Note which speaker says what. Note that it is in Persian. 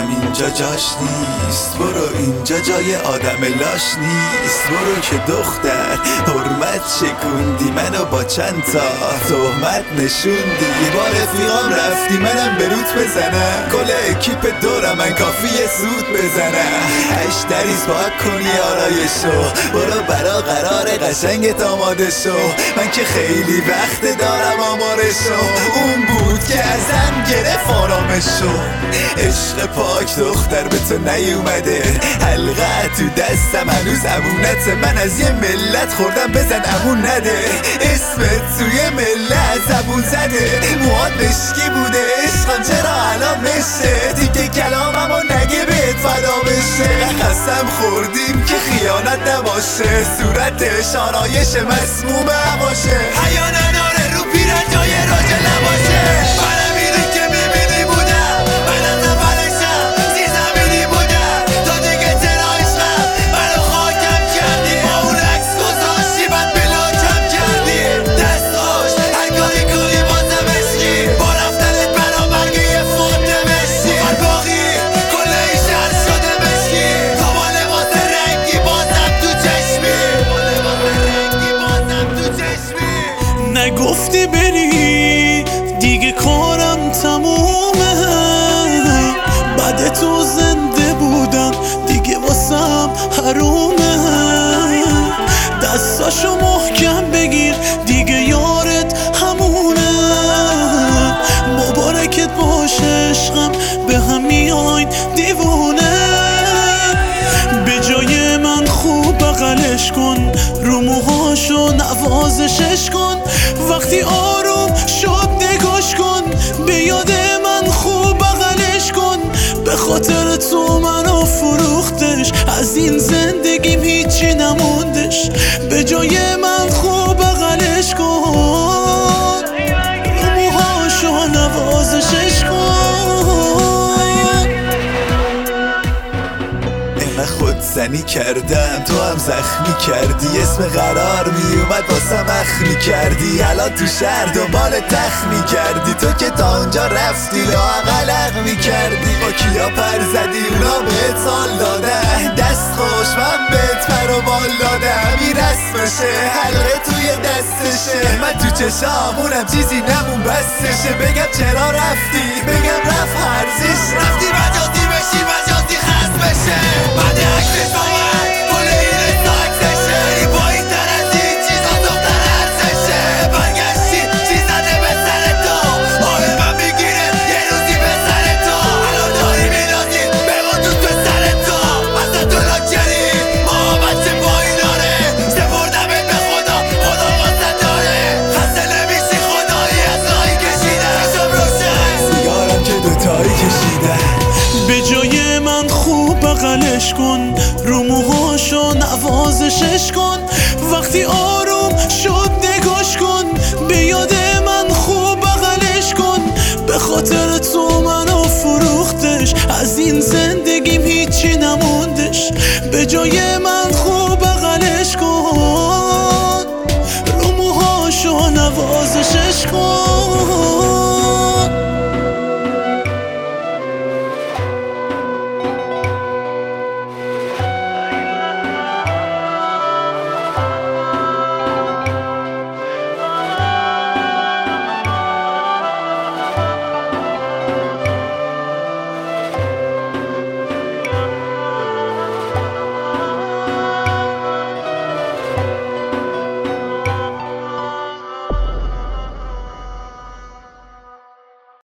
Speaker 1: گفتم اینجا جاش نیست، برو اینجا جای آدم لاش نیست. برو که دختر حرمت شکوندی منو با چند تا تهمت نشوندی. با رفیقام رفتی منم بروت بزنم، کل اکیپ دورم من کافیه سود بزنم. هش دریز پاک کنی آرایشو، برو برا قرار قشنگت آماده شو. من که خیلی وقت دارم آمارشو، اون بود که ازم گرفت آرامشو. عشق پاک دختر به تو نیومده، حلقه تو دستم هنوز امونت. من از یه ملت خوردم بزن امون نده، اسمت توی ملت زبون زده. موهات مشکی بوده عشقم چرا الان مشه، دیگه کلاممو نگه بهت فدا بشه. قسم خوردیم که خیانت نباشه، صورتش آرایش مسموم باشه. حیا نداره رو پیرن جای راجع نباشه. منم اینی که میبینی بودم، منم نفرشم زیر زمینی بودم. تا دیگه چرا عشقم منو خاکم کردی، با اون عکس گذاشتی بعد بلاکم کردی. دست خوش هر کاری کنی بازم عشقی، با رفتنت برام برگه یه فوت نوشتی. هر باقی کل این شهر شده مشکی، تا با لباس رنگی بازم تو چشمی، با لباس رنگی بازم تو چشمی.
Speaker 2: نگفتی بری دیگه کارم تمومه، بعد تو زنده بودن دیگه واسم حرومه. دستاشو محکم بگیر دیگه یارت همونه، مبارکت باشه عشقم به هم میاین دیوونه. به جای من خوب بغلش کن، رو موهاشو نوازشش کن. وقتی آروم شد نگاش کن، به یاد من خوب بغلش کن. به خاطر تو منو فروختش، از این زندگیم هیچی نموندش. به جای من خوب بغلش کن، رو موهاشو نوازشش کن.
Speaker 1: خودزنی کردم تو هم زخمی کردی، اسم قرار میومد واسم اخمی کردی. الان تو شهر دنبال تخمی کردی، تو که تا اونجا رفتی لااقل میکردی. با کیا پر زدی اونا بهت سال دادن، دست خوش من بهت پر و بال دادم. این رسمشه حلقه توی دستشه، من تو چشامونم چیزی نمون بستشه. بگم چرا رفتی بگم رفت هرزش، رفتی مجازی بشی مجازی خست بشه. بعد عکسش آمد کل این رسا عکسشه، ای پایین تر از این چیزا دختر ارزشه. برگشتی چی زده به سر تو، آره من میگیره یه روزی به سر تو. الان داری میدازی بمون تو سر تو، مثلا تو لاکری ما بچه پاییناره. سپردمت به خدا خدا واسه داره، خسته نمیشی خدایی از راهی کشیده. شب روشن سیگارم که دوتایی کشیده.
Speaker 2: به جای من خوب بغلش کن، رو موهاشو نوازشش کن. وقتی آروم شد نگاش کن، به یاد من خوب بغلش کن. به خاطر تو منو فروختش، از این زندگیم هیچی نموندش. به جای من